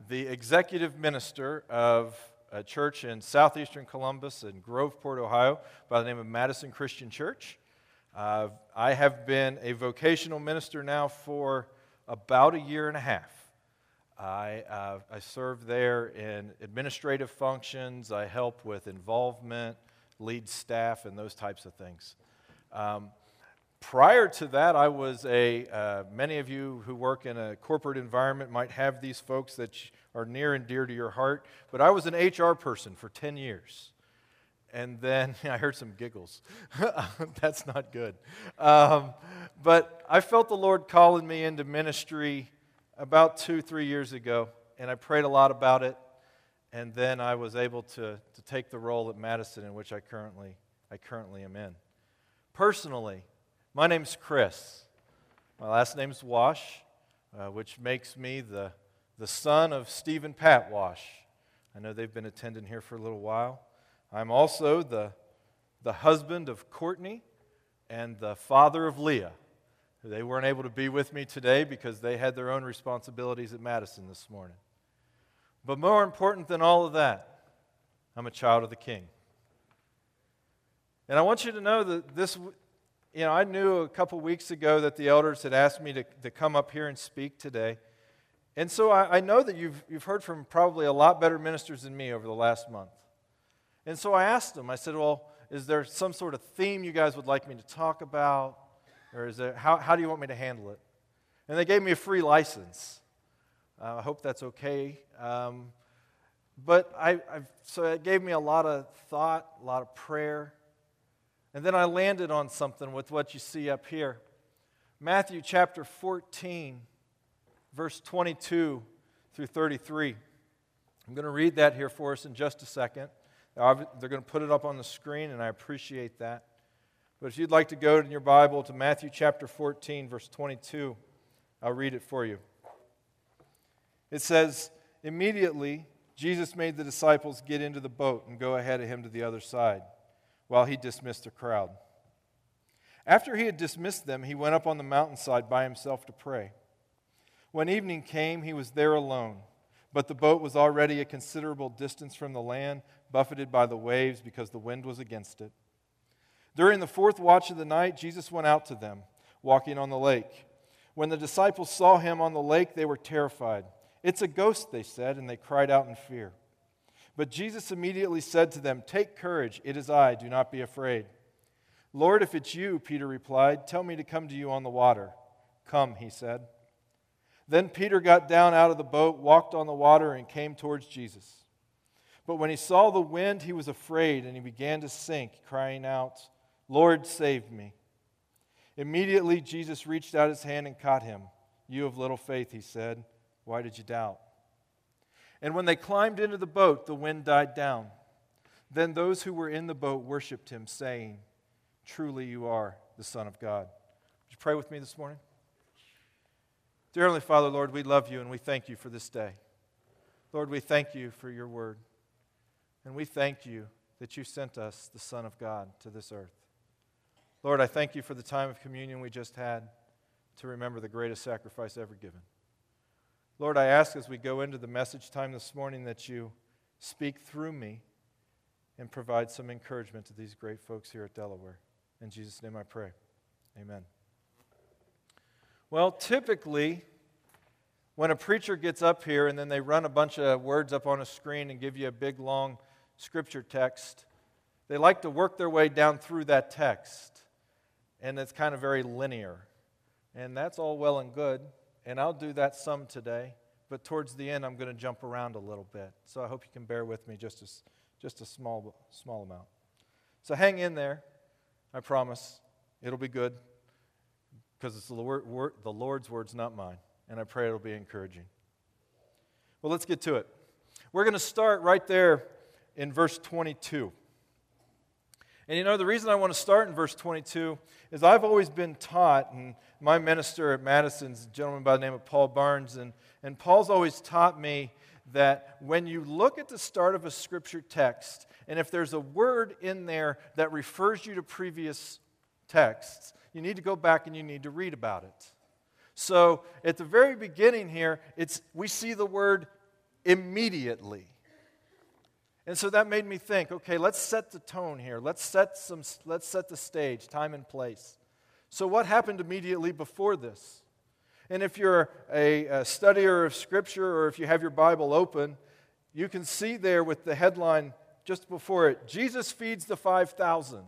the executive minister of a church in southeastern Columbus in Groveport, Ohio, by the name of Madison Christian Church. I have been a vocational minister now for about a year and a half. I serve there in administrative functions. I help with involvement, lead staff, and those types of things. Prior to that, I was many of you who work in a corporate environment might have these folks that are near and dear to your heart, but I was an HR person for 10 years. And then, I heard some giggles. That's not good. But I felt the Lord calling me into ministry about 2-3 years ago, and I prayed a lot about it, and then I was able to take the role at Madison, in which I currently am in. Personally, my name's Chris. My last name's Wash, which makes me the son of Steve and Pat Wash. I know they've been attending here for a little while. I'm also the husband of Courtney and the father of Leah. They weren't able to be with me today because they had their own responsibilities at Madison this morning. But more important than all of that, I'm a child of the King. And I want you to know that this, I knew a couple weeks ago that the elders had asked me to come up here and speak today. And so I know that you've heard from probably a lot better ministers than me over the last month. And so I asked them, I said, well, is there some sort of theme you guys would like me to talk about? Or is there, how do you want me to handle it? And they gave me a free license. I hope that's okay. So it gave me a lot of thought, a lot of prayer. And then I landed on something with what you see up here. Matthew chapter 14, verse 22 through 33. I'm going to read that here for us in just a second. They're going to put it up on the screen, and I appreciate that. But if you'd like to go in your Bible to Matthew chapter 14, verse 22, I'll read it for you. It says, "Immediately Jesus made the disciples get into the boat and go ahead of him to the other side, while he dismissed the crowd. After he had dismissed them, he went up on the mountainside by himself to pray. When evening came, he was there alone, but the boat was already a considerable distance from the land, buffeted by the waves because the wind was against it. During the fourth watch of the night, Jesus went out to them, walking on the lake. When the disciples saw him on the lake, they were terrified. 'It's a ghost,' they said, and they cried out in fear. But Jesus immediately said to them, 'Take courage, it is I, do not be afraid.' 'Lord, if it's you,' Peter replied, 'tell me to come to you on the water.' 'Come,' he said. Then Peter got down out of the boat, walked on the water, and came towards Jesus. But when he saw the wind, he was afraid, and he began to sink, crying out, 'Lord, save me.' Immediately Jesus reached out his hand and caught him. 'You of little faith,' he said, 'why did you doubt?' And when they climbed into the boat, the wind died down. Then those who were in the boat worshipped him, saying, 'Truly you are the Son of God.'" Would you pray with me this morning? Dear Heavenly Father, Lord, we love you and we thank you for this day. Lord, we thank you for your word. And we thank you that you sent us the Son of God to this earth. Lord, I thank you for the time of communion we just had to remember the greatest sacrifice ever given. Lord, I ask as we go into the message time this morning that you speak through me and provide some encouragement to these great folks here at Delaware. In Jesus' name I pray. Amen. Well, typically, when a preacher gets up here and then they run a bunch of words up on a screen and give you a big, long scripture text, they like to work their way down through that text. And it's kind of very linear. And that's all well and good. And I'll do that some today, but towards the end I'm going to jump around a little bit. So I hope you can bear with me just a small amount. So hang in there. I promise it'll be good because it's the Lord's words, not mine. And I pray it'll be encouraging. Well, let's get to it. We're going to start right there in verse 22. And the reason I want to start in verse 22 is I've always been taught, and my minister at Madison's a gentleman by the name of Paul Barnes, and Paul's always taught me that when you look at the start of a scripture text, and if there's a word in there that refers you to previous texts, you need to go back and you need to read about it. So at the very beginning here, we see the word immediately. And so that made me think, okay, let's set the tone here. Let's set the stage, time and place. So what happened immediately before this? And if you're a studier of Scripture, or if you have your Bible open, you can see there with the headline just before it, Jesus feeds the 5,000.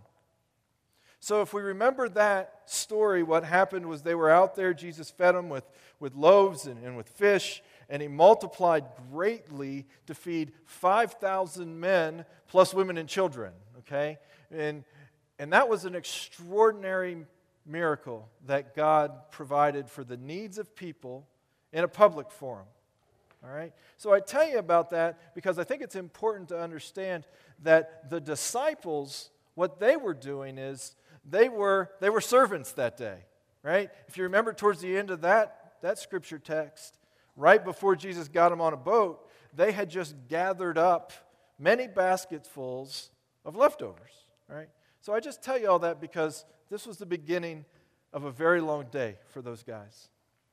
So if we remember that story, what happened was they were out there, Jesus fed them with loaves and with fish, and he multiplied greatly to feed 5,000 men plus women and children, okay? And that was an extraordinary miracle that God provided for the needs of people in a public forum, all right? So I tell you about that because I think it's important to understand that the disciples, what they were doing is they were servants that day, right? If you remember towards the end of that scripture text, right before Jesus got them on a boat, they had just gathered up many basketfuls of leftovers, right? So I just tell you all that because this was the beginning of a very long day for those guys.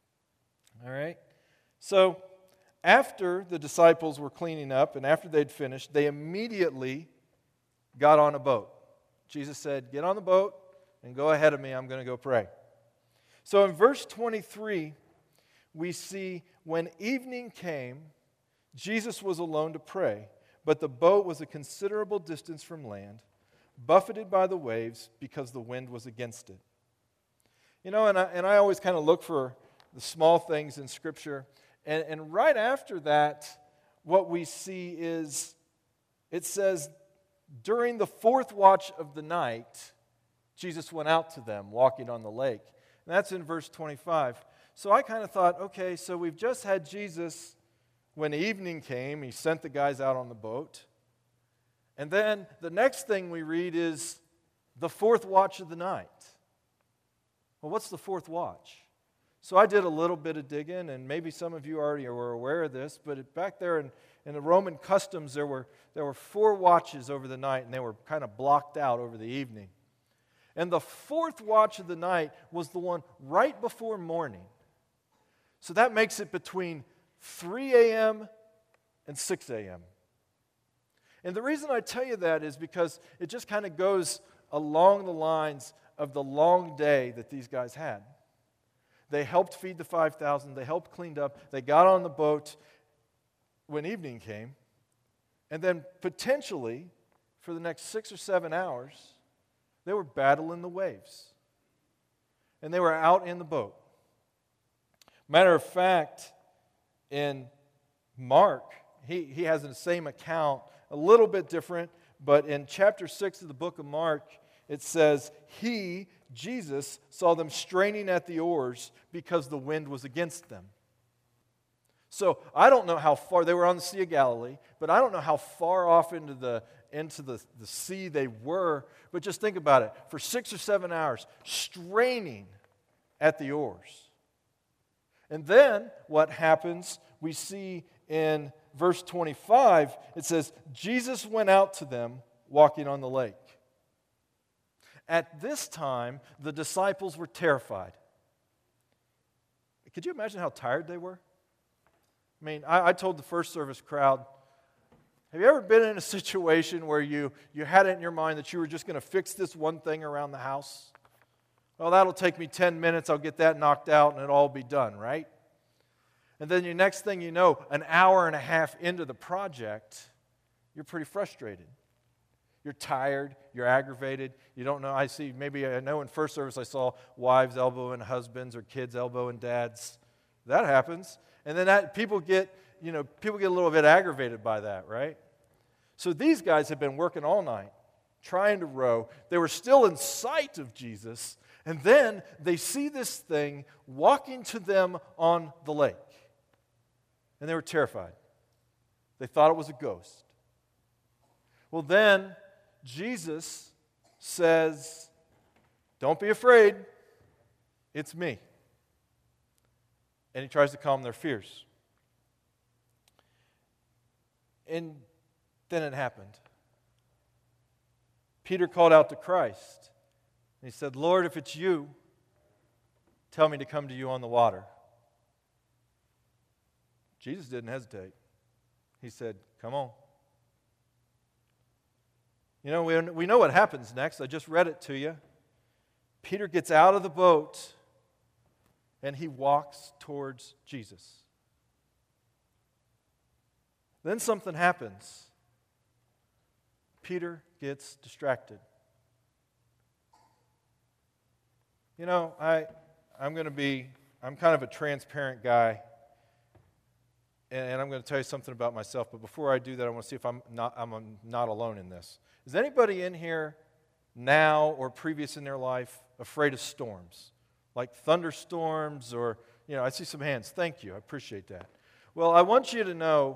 All right? So after the disciples were cleaning up and after they'd finished, they immediately got on a boat. Jesus said, "Get on the boat and go ahead of me. I'm going to go pray." So in verse 23, we see when evening came, Jesus was alone to pray, but the boat was a considerable distance from land, buffeted by the waves because the wind was against it. You know, and I always kind of look for the small things in Scripture, and right after that, what we see is, it says, during the fourth watch of the night, Jesus went out to them walking on the lake. And that's in verse 25. So I kind of thought, okay, so we've just had Jesus, when evening came, he sent the guys out on the boat. And then the next thing we read is the fourth watch of the night. Well, what's the fourth watch? So I did a little bit of digging, and maybe some of you already were aware of this, but back there in the Roman customs, there were 4 watches over the night, and they were kind of blocked out over the evening. And the fourth watch of the night was the one right before morning. So that makes it between 3 a.m. and 6 a.m. And the reason I tell you that is because it just kind of goes along the lines of the long day that these guys had. They helped feed the 5,000. They helped clean up. They got on the boat when evening came. And then potentially, for the next 6 or 7 hours, they were battling the waves. And they were out in the boat. Matter of fact, in Mark, he has the same account, a little bit different, but in chapter 6 of the book of Mark, it says, he, Jesus, saw them straining at the oars because the wind was against them. So I don't know how far, they were on the Sea of Galilee, but I don't know how far off into the sea they were, but just think about it. For 6 or 7 hours, straining at the oars. And then what happens, we see in verse 25, it says, Jesus went out to them walking on the lake. At this time, the disciples were terrified. Could you imagine how tired they were? I mean, I told the first service crowd, have you ever been in a situation where you had it in your mind that you were just going to fix this one thing around the house? Well, that'll take me 10 minutes, I'll get that knocked out, and it'll all be done, right? And then the next thing you know, an hour and a half into the project, you're pretty frustrated. You're tired, you're aggravated, you don't know. I know in first service I saw wives elbowing husbands or kids elbowing dads. That happens. And then people get a little bit aggravated by that, right? So these guys had been working all night, trying to row. They were still in sight of Jesus, and then they see this thing walking to them on the lake. And they were terrified. They thought it was a ghost. Well, then Jesus says, "Don't be afraid, it's me." And he tries to calm their fears. And then it happened. Peter called out to Christ. And he said, "Lord, if it's you, tell me to come to you on the water." Jesus didn't hesitate. He said, come on. You know, we know what happens next. I just read it to you. Peter gets out of the boat and he walks towards Jesus. Then something happens. Peter gets distracted. You know, I'm kind of a transparent guy, and I'm going to tell you something about myself. But before I do that, I want to see if I'm not alone in this. Is anybody in here now or previous in their life afraid of storms, like thunderstorms or, you know, I see some hands. Thank you. I appreciate that. Well, I want you to know,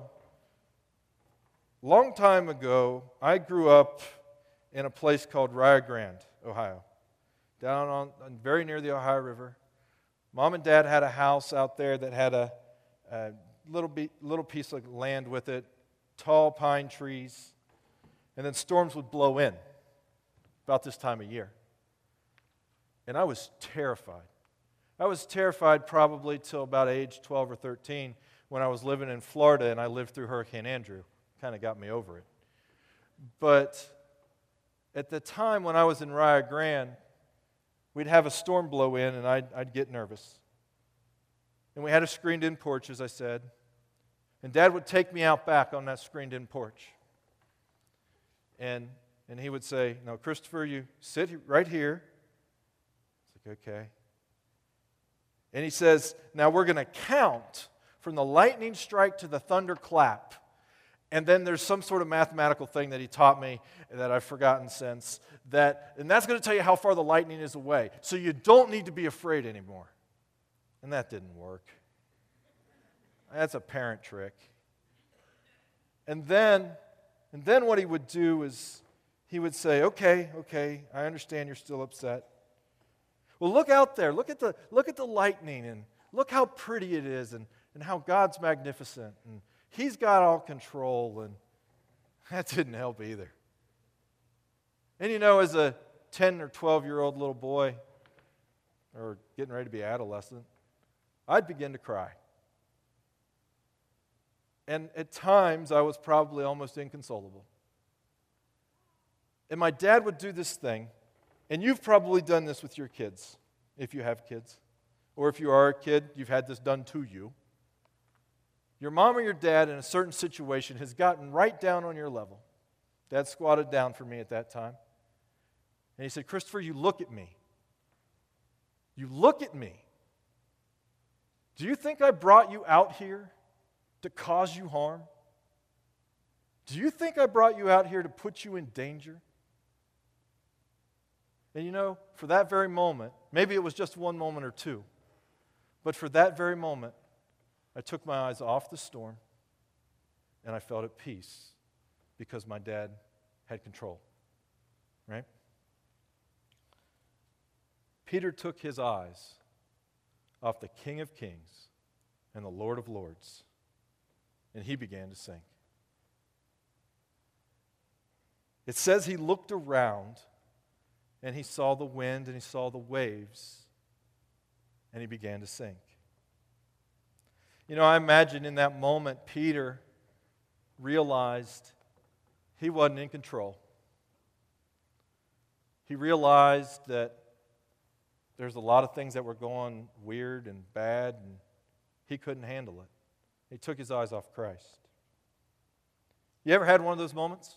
long time ago, I grew up in a place called Rio Grande, Ohio, down on very near the Ohio River. Mom and Dad had a house out there that had a little piece of land with it, tall pine trees, and then storms would blow in about this time of year. And I was terrified. I was terrified probably till about age 12 or 13 when I was living in Florida and I lived through Hurricane Andrew. Kind of got me over it. But at the time when I was in Rio Grande, we'd have a storm blow in and I'd get nervous. And we had a screened-in porch, as I said. And Dad would take me out back on that screened-in porch. And he would say, no, Christopher, you sit right here. It's like, okay. And he says, now we're going to count from the lightning strike to the thunder clap. And then there's some sort of mathematical thing that he taught me that I've forgotten since. And that's going to tell you how far the lightning is away. So you don't need to be afraid anymore. And that didn't work. That's a parent trick. And then what he would do is he would say, okay, I understand you're still upset. Well, look out there. Look at the lightning and look how pretty it is and how God's magnificent and He's got all control, and that didn't help either. And you know, as a 10 or 12-year-old little boy, or getting ready to be adolescent, I'd begin to cry. And at times, I was probably almost inconsolable. And my dad would do this thing, and you've probably done this with your kids, if you have kids. Or if you are a kid, you've had this done to you. Your mom or your dad in a certain situation has gotten right down on your level. Dad squatted down for me at that time. And he said, Christopher, you look at me. You look at me. Do you think I brought you out here to cause you harm? Do you think I brought you out here to put you in danger? And you know, for that very moment, maybe it was just one moment or two, but for that very moment, I took my eyes off the storm and I felt at peace because my dad had control, right? Peter took his eyes off the King of Kings and the Lord of Lords, and he began to sink. It says he looked around and he saw the wind and he saw the waves and he began to sink. You know, I imagine in that moment, Peter realized he wasn't in control. He realized that there's a lot of things that were going weird and bad, and he couldn't handle it. He took his eyes off Christ. You ever had one of those moments?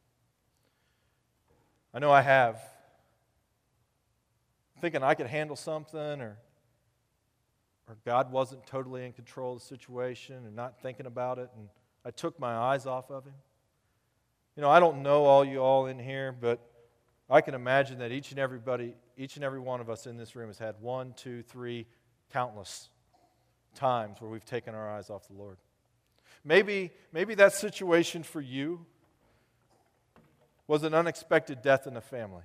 I know I have. Thinking I could handle something, or God wasn't totally in control of the situation and not thinking about it, and I took my eyes off of Him. You know, I don't know all you all in here, but I can imagine that each and every one of us in this room has had 1, 2, 3, countless times where we've taken our eyes off the Lord. Maybe that situation for you was an unexpected death in the family.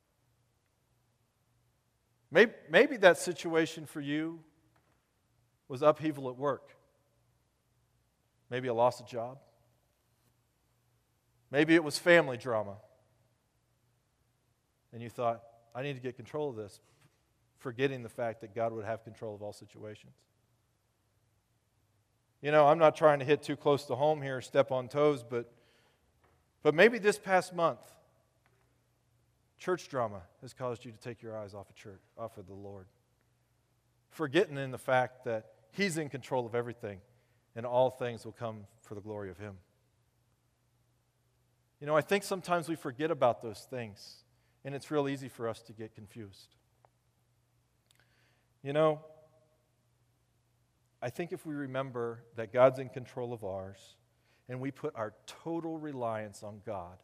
Maybe that situation for you was upheaval at work. Maybe a loss of job. Maybe it was family drama. And you thought, I need to get control of this, forgetting the fact that God would have control of all situations. I'm not trying to hit too close to home here, step on toes, but maybe this past month, church drama has caused you to take your eyes off of church, off of the Lord, forgetting in the fact that He's in control of everything, and all things will come for the glory of Him. I think sometimes we forget about those things, and it's real easy for us to get confused. I think if we remember that God's in control of ours, and we put our total reliance on God,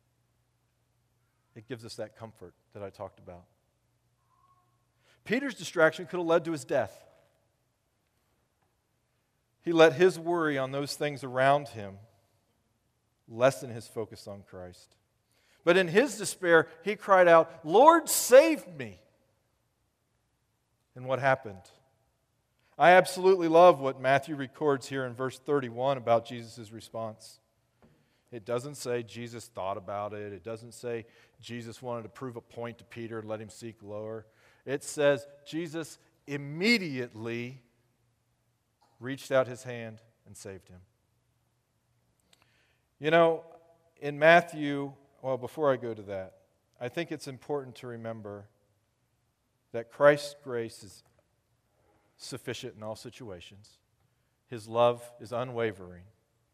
it gives us that comfort that I talked about. Peter's distraction could have led to his death. He let his worry on those things around him lessen his focus on Christ. But in his despair, he cried out, "Lord, save me!" And what happened? I absolutely love what Matthew records here in verse 31 about Jesus' response. It doesn't say Jesus thought about it. It doesn't say Jesus wanted to prove a point to Peter and let him sink lower. It says Jesus immediately reached out his hand and saved him. In Matthew, before I go to that, I think it's important to remember that Christ's grace is sufficient in all situations. His love is unwavering.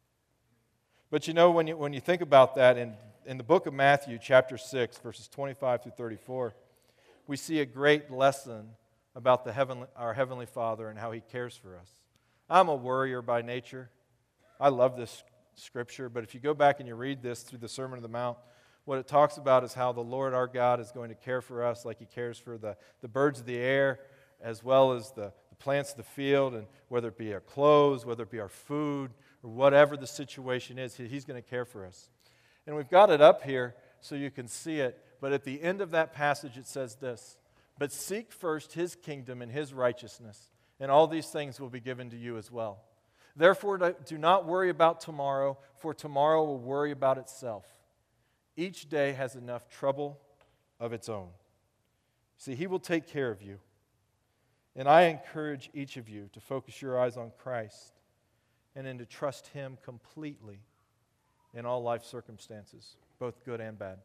But when you think about that, in the book of Matthew, chapter 6, verses 25 through 34, we see a great lesson about our Heavenly Father and how He cares for us. I'm a worrier by nature. I love this scripture, but if you go back and you read this through the Sermon on the Mount, what it talks about is how the Lord our God is going to care for us like He cares for the birds of the air, as well as the plants of the field, and whether it be our clothes, whether it be our food, or whatever the situation is, He's going to care for us. And we've got it up here so you can see it, but at the end of that passage it says this: "But seek first His kingdom and His righteousness, and all these things will be given to you as well. Therefore do not worry about tomorrow, for tomorrow will worry about itself. Each day has enough trouble of its own." See, He will take care of you. And I encourage each of you to focus your eyes on Christ and then to trust Him completely in all life circumstances, both good and bad.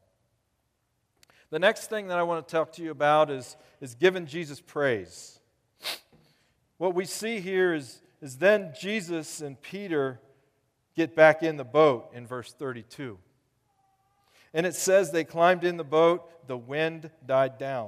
The next thing that I want to talk to you about is giving Jesus praise. What we see here is then Jesus and Peter get back in the boat in verse 32. And it says they climbed in the boat, the wind died down.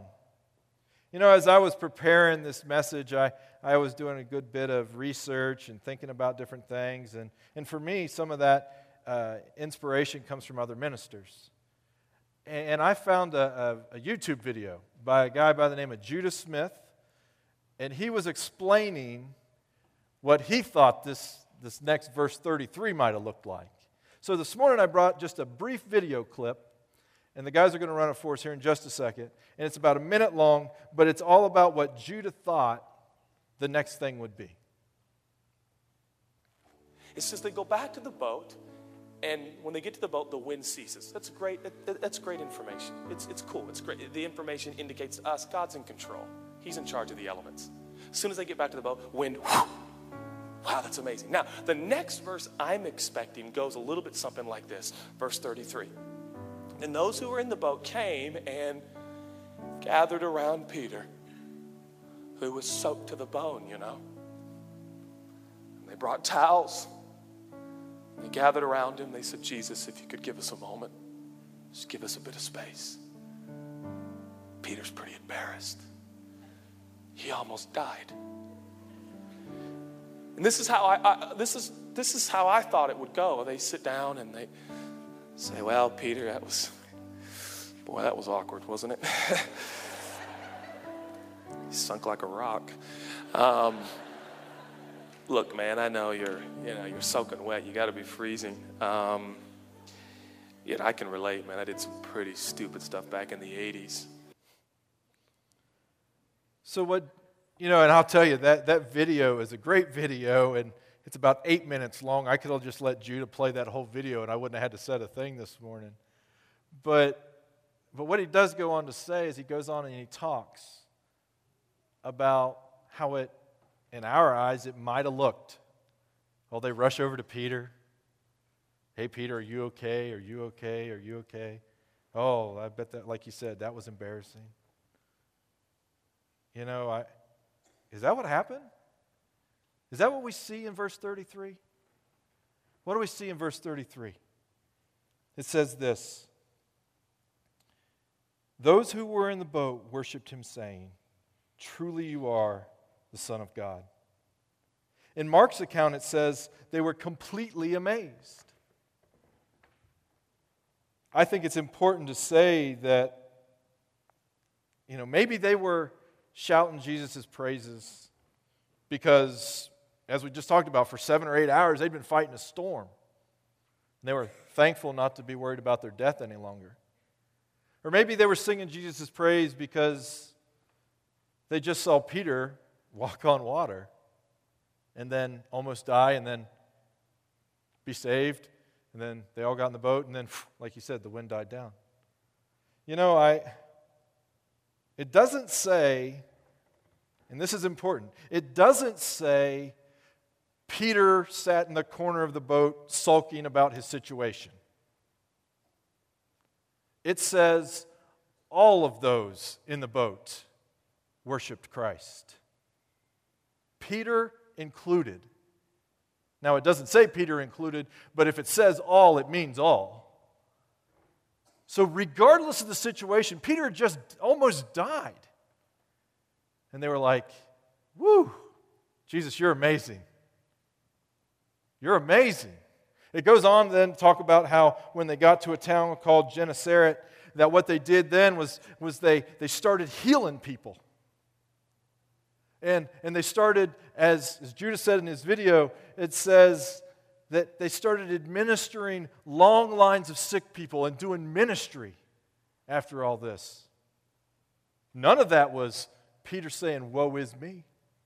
As I was preparing this message, I was doing a good bit of research and thinking about different things. And for me, some of that inspiration comes from other ministers. And I found a YouTube video by a guy by the name of Judah Smith, and he was explaining what he thought this next verse 33 might have looked like. So this morning I brought just a brief video clip, and the guys are going to run it for us here in just a second. And it's about a minute long, but it's all about what Judah thought the next thing would be. It says they go back to the boat, and when they get to the boat, the wind ceases. That's great. That's great information. It's cool. It's great. The information indicates to us God's in control. He's in charge of the elements. As soon as they get back to the boat, wind, whoosh. Wow, that's amazing. Now, the next verse I'm expecting goes a little bit something like this. Verse 33. And those who were in the boat came and gathered around Peter, who was soaked to the bone, And they brought towels. They gathered around him. They said, "Jesus, if you could give us a moment, just give us a bit of space." Peter's pretty embarrassed. He almost died. And this is how this is how I thought it would go. They sit down and they say, "Well, Peter, that was awkward, wasn't it?" He sunk like a rock. Look, man, I know you're soaking wet. You got to be freezing. Yet I can relate, man. I did some pretty stupid stuff back in the 80s. So and I'll tell you, that video is a great video, and it's about 8 minutes long. I could have just let Judah play that whole video, and I wouldn't have had to set a thing this morning. But what he does go on to say is he goes on and he talks about how it, in our eyes, it might have looked Oh, they rush over to Peter. Hey, Peter, are you okay? Are you okay? Are you okay? Oh, I bet that, like you said, that was embarrassing. You know, is that what happened? Is that what we see in verse 33? What do we see in verse 33? It says this: those who were in the boat worshipped him, saying, truly you are the Son of God. In Mark's account, it says they were completely amazed. I think it's important to say that, maybe they were shouting Jesus' praises because, as we just talked about, for 7 or 8 hours, they'd been fighting a storm. And they were thankful not to be worried about their death any longer. Or maybe they were singing Jesus' praise because they just saw Peter walk on water and then almost die and then be saved. And then they all got in the boat and then, like you said, the wind died down. It doesn't say, and this is important, it doesn't say Peter sat in the corner of the boat sulking about his situation. It says all of those in the boat worshiped Christ, Peter included. Now, it doesn't say Peter included, but if it says all, it means all. So regardless of the situation, Peter just almost died. And they were like, woo, Jesus, you're amazing. You're amazing. It goes on then to talk about how when they got to a town called Gennesaret, that what they did then was they started healing people. And they started, as Judah said in his video, it says that they started administering long lines of sick people and doing ministry after all this. None of that was Peter saying, woe is me.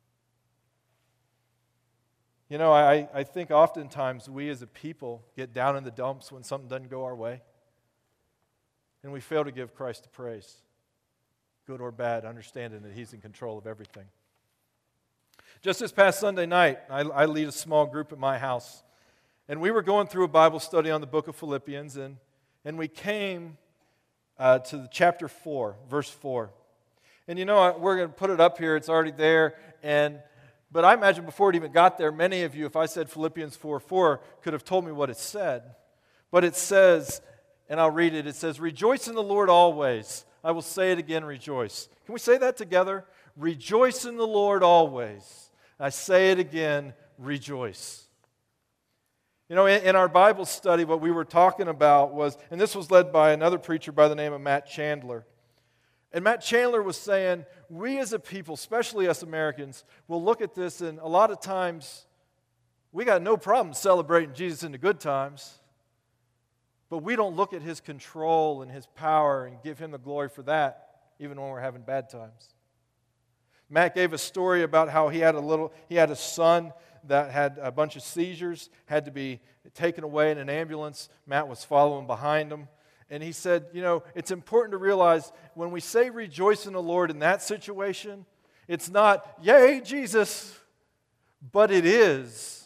I think oftentimes we as a people get down in the dumps when something doesn't go our way. And we fail to give Christ the praise, good or bad, understanding that He's in control of everything. Just this past Sunday night, I lead a small group at my house. And we were going through a Bible study on the book of Philippians, and we came to the chapter 4, verse 4. And we're going to put it up here. It's already there. But I imagine before it even got there, many of you, if I said Philippians 4:4, could have told me what it said. But it says, and I'll read it, it says, rejoice in the Lord always. I will say it again, rejoice. Can we say that together? Rejoice in the Lord always. I say it again, rejoice. In our Bible study, what we were talking about was, and this was led by another preacher by the name of Matt Chandler. And Matt Chandler was saying, we as a people, especially us Americans, will look at this, and a lot of times we got no problem celebrating Jesus in the good times, but we don't look at His control and His power and give Him the glory for that, even when we're having bad times. Matt gave a story about how he had a son that had a bunch of seizures, had to be taken away in an ambulance. Matt was following behind him. And he said, it's important to realize when we say rejoice in the Lord in that situation, it's not, yay, Jesus, but it is,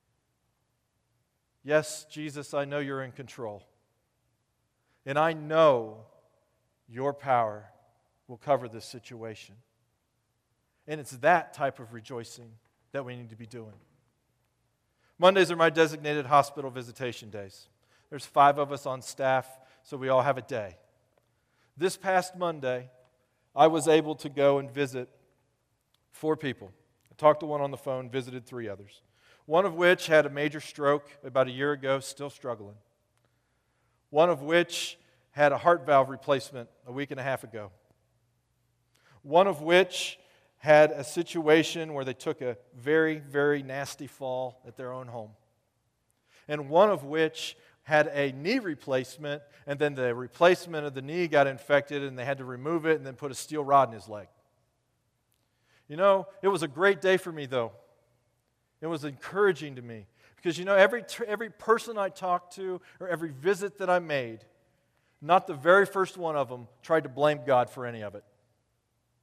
yes, Jesus, I know you're in control. And I know your power will cover this situation. And it's that type of rejoicing that we need to be doing. Mondays are my designated hospital visitation days. There's 5 of us on staff, so we all have a day. This past Monday, I was able to go and visit 4 people. I talked to one on the phone, visited 3 others. One of which had a major stroke about a year ago, still struggling. One of which had a heart valve replacement a week and a half ago. One of which had a situation where they took a very, very nasty fall at their own home. And one of which had a knee replacement, and then the replacement of the knee got infected, and they had to remove it and then put a steel rod in his leg. It was a great day for me, though. It was encouraging to me. Because, every person I talked to or every visit that I made, not the very first one of them tried to blame God for any of it.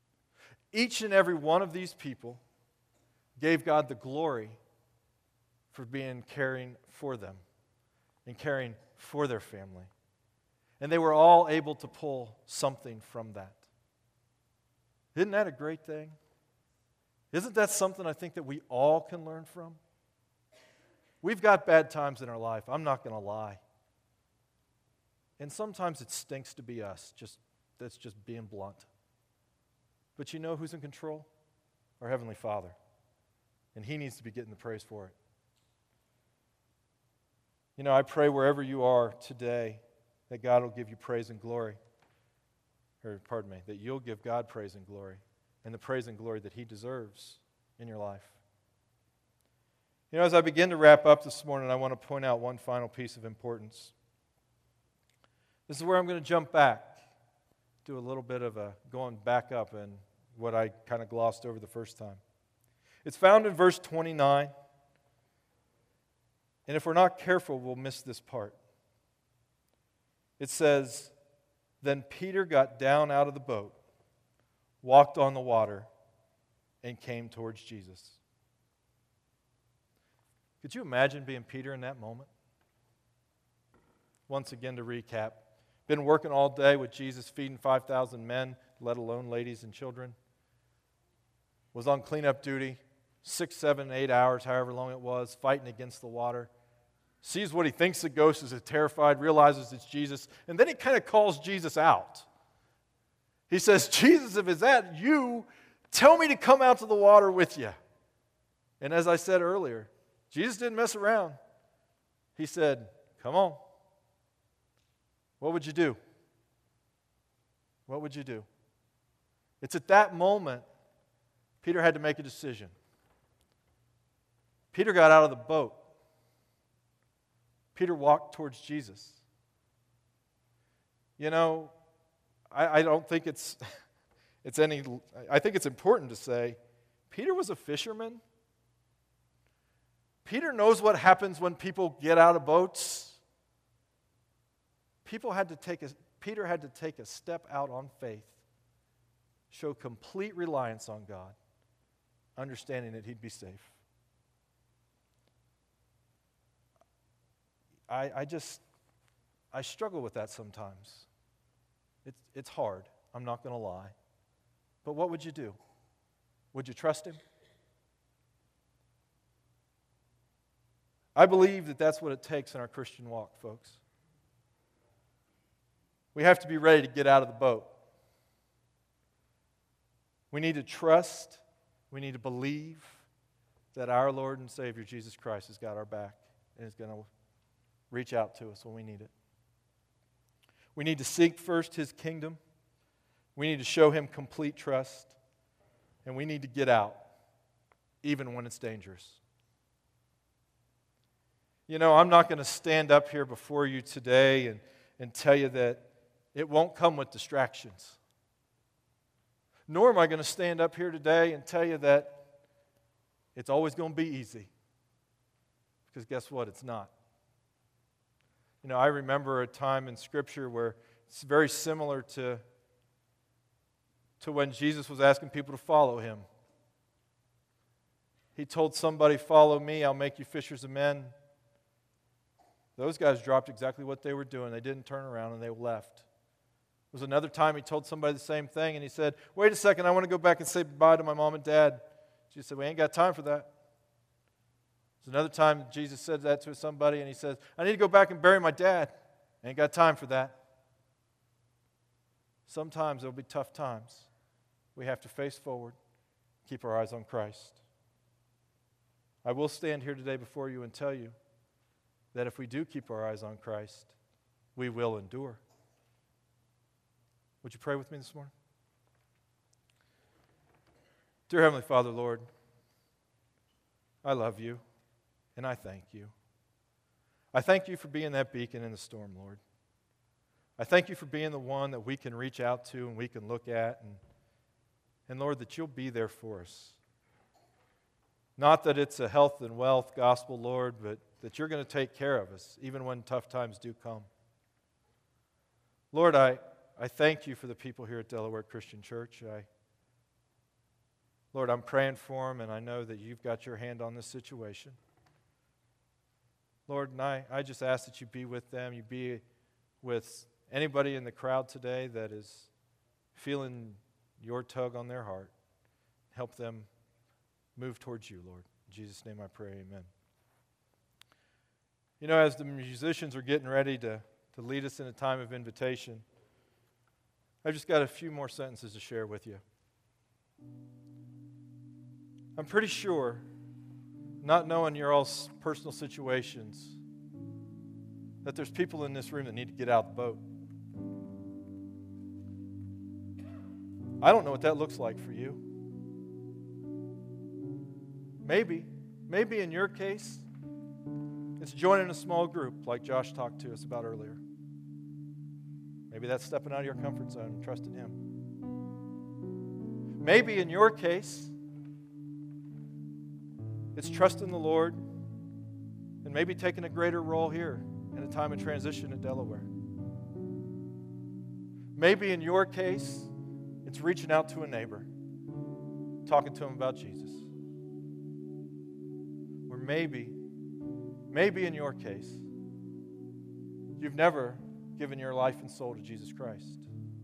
Each and every one of these people gave God the glory for being caring for them and caring for their family. And they were all able to pull something from that. Isn't that a great thing? Isn't that something I think that we all can learn from? We've got bad times in our life, I'm not going to lie. And sometimes it stinks to be us, that's just being blunt. But you know who's in control? Our Heavenly Father. And He needs to be getting the praise for it. You know, I pray wherever you are today that God will give you praise and glory. That you'll give God praise and glory, and the praise and glory that He deserves in your life. You know, as I begin to wrap up this morning, I want to point out one final piece of importance. This is where I'm going to jump back, do a little bit of a going back up and what I kind of glossed over the first time. It's found in verse 29, and if we're not careful, we'll miss this part. It says, "Then Peter got down out of the boat, walked on the water, and came towards Jesus." Could you imagine being Peter in that moment? Once again, to recap, been working all day with Jesus, feeding 5,000 men, let alone ladies and children. Was on cleanup duty, 6, 7, 8 hours, however long it was, fighting against the water. Sees what he thinks the ghost is, terrified, realizes it's Jesus, and then he kind of calls Jesus out. He says, "Jesus, if it's that you, tell me to come out to the water with you." And as I said earlier, Jesus didn't mess around. He said, "Come on." What would you do? What would you do? It's at that moment Peter had to make a decision. Peter got out of the boat. Peter walked towards Jesus. You know, I don't think it's any, I think it's important to say, Peter was a fisherman. Peter knows what happens when people get out of boats. Peter had to take a step out on faith, show complete reliance on God, understanding that he'd be safe. I struggle with that sometimes. It's hard. I'm not going to lie. But what would you do? Would you trust him? I believe that that's what it takes in our Christian walk, folks. We have to be ready to get out of the boat. We need to trust, we need to believe that our Lord and Savior, Jesus Christ, has got our back and is going to reach out to us when we need it. We need to seek first His kingdom. We need to show Him complete trust. And we need to get out, even when it's dangerous. You know, I'm not going to stand up here before you today and tell you that it won't come with distractions. Nor am I going to stand up here today and tell you that it's always going to be easy. Because guess what? It's not. You know, I remember a time in Scripture where it's very similar to when Jesus was asking people to follow Him. He told somebody, "Follow me, I'll make you fishers of men." Those guys dropped exactly what they were doing. They didn't turn around and they left. There was another time He told somebody the same thing and He said, "Wait a second, I want to go back and say goodbye to my mom and dad." Jesus said, "We ain't got time for that." There's another time Jesus said that to somebody and He says, "I need to go back and bury my dad. I ain't got time for that." Sometimes there'll be tough times. We have to face forward, keep our eyes on Christ. I will stand here today before you and tell you that if we do keep our eyes on Christ, we will endure. Would you pray with me this morning? Dear Heavenly Father, Lord, I love you and I thank you. I thank you for being that beacon in the storm, Lord. I thank you for being the one that we can reach out to and we can look at, and Lord, that you'll be there for us. Not that it's a health and wealth gospel, Lord, but that you're going to take care of us even when tough times do come. Lord, I thank you for the people here at Delaware Christian Church. Lord, I'm praying for them, and I know that you've got your hand on this situation. Lord, and I just ask that you be with them. You be with anybody in the crowd today that is feeling your tug on their heart. Help them move towards you, Lord. In Jesus' name I pray, amen. You know, as the musicians are getting ready to lead us in a time of invitation, I've just got a few more sentences to share with you. I'm pretty sure, not knowing your all's personal situations, that there's people in this room that need to get out of the boat. I don't know what that looks like for you. Maybe in your case, it's joining a small group like Josh talked to us about earlier. Maybe that's stepping out of your comfort zone and trusting Him. Maybe in your case, it's trusting the Lord and maybe taking a greater role here in a time of transition in Delaware. Maybe in your case, it's reaching out to a neighbor, talking to him about Jesus. Or maybe in your case, you've never given your life and soul to Jesus Christ.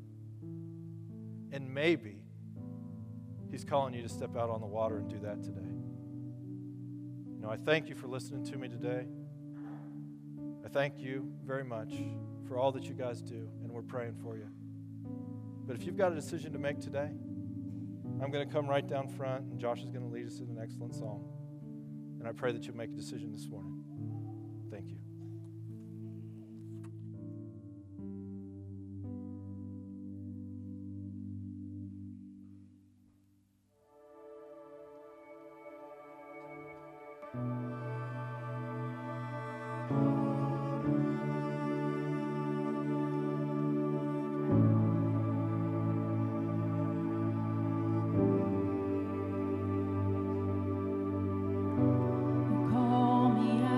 And maybe He's calling you to step out on the water and do that today. You know, I thank you for listening to me today. I thank you very much for all that you guys do, and we're praying for you. But if you've got a decision to make today, I'm going to come right down front, and Josh is going to lead us in an excellent song. And I pray that you'll make a decision this morning. Thank you. Call me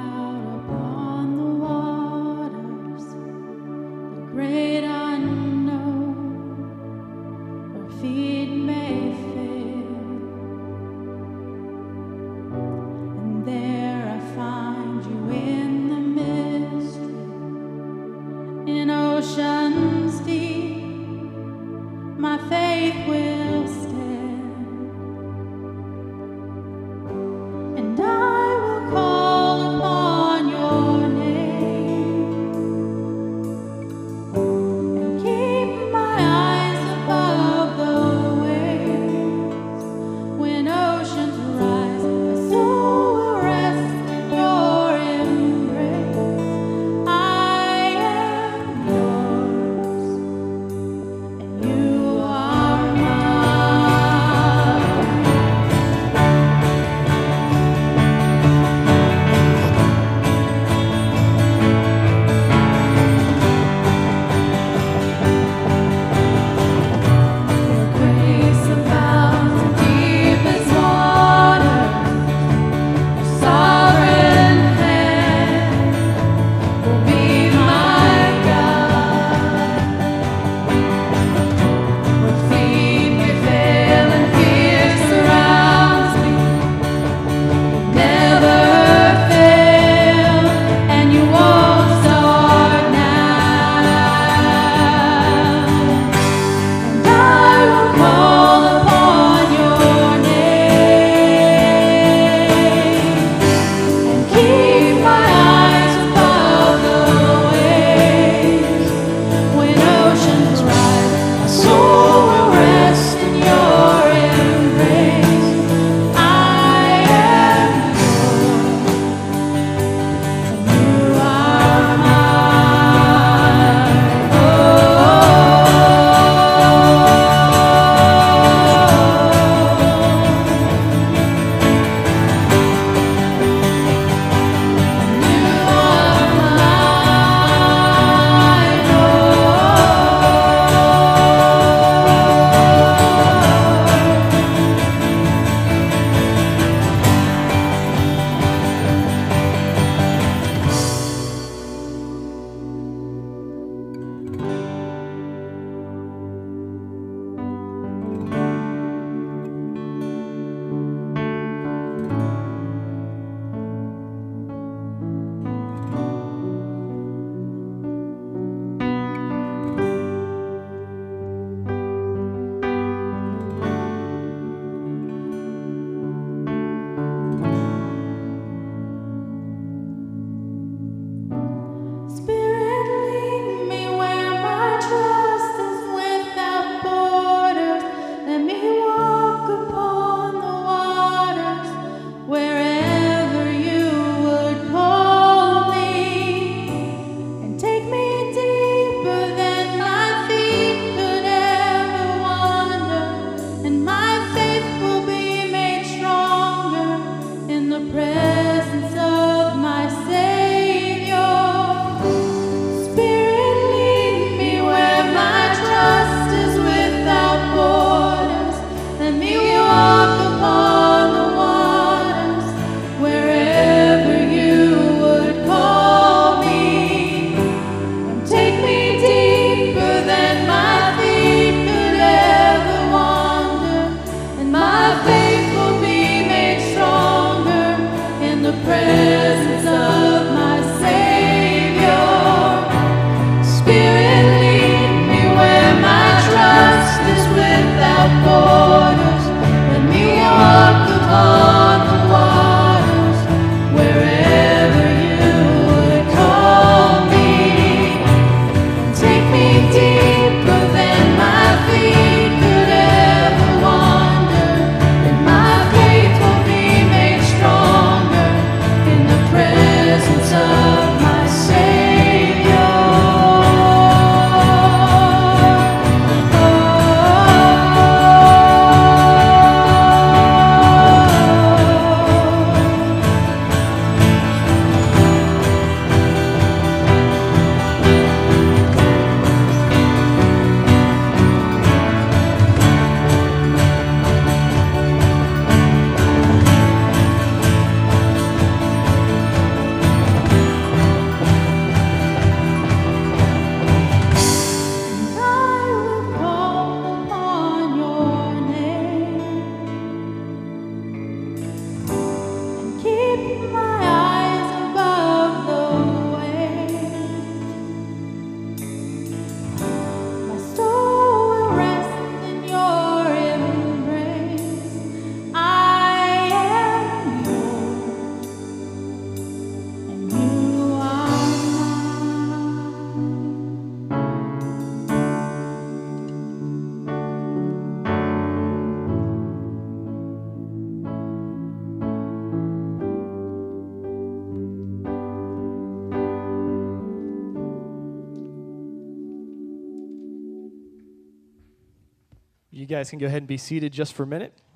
You guys can go ahead and be seated just for a minute.